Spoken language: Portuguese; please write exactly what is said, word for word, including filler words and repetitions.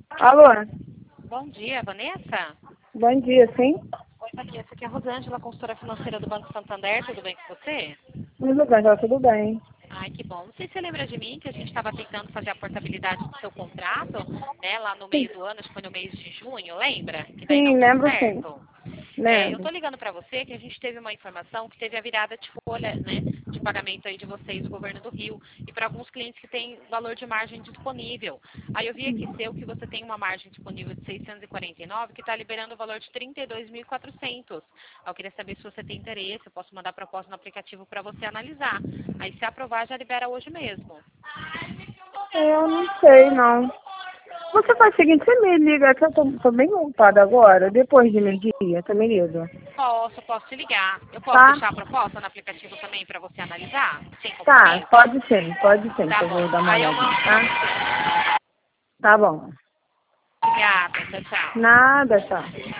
Alô? Bom dia, Vanessa. Bom dia, sim? Oi, Vanessa. Aqui é a Rosângela, consultora financeira do Banco Santander. Tudo bem com você? Tudo bem, tá tudo bem. Ai, que bom. Não sei se você lembra de mim, que a gente estava tentando fazer a portabilidade do seu contrato, né, lá no Sim, meio do ano, acho que foi no mês de junho, lembra? Que daí não sim, deu lembro sim. certo. É, eu tô Lembro. ligando para você que a gente teve uma informação que teve a virada de folha, né, de pagamento aí de vocês, do governo do Rio, e para alguns clientes que têm valor de margem disponível. Aí eu vi aqui seu que você tem uma margem disponível de seiscentos e quarenta e nove, que está liberando o valor de trinta e dois mil e quatrocentos. Eu queria saber se você tem interesse, eu posso mandar proposta no aplicativo para você analisar. Aí se aprovar, já libera hoje mesmo. Eu não sei, não. Você faz o seguinte, você me liga, que eu tô, tô bem ocupada agora, depois de meio-dia, você me liga. Posso, posso te ligar. Eu posso Tá? deixar a proposta no aplicativo também para você analisar, sem Tá, compromisso? pode sim, pode sim, que Tá eu bom. vou dar uma Aí eu olhadinha, mando para tá? você. Tá bom. Obrigada, tchau, tchau. Nada, tchau.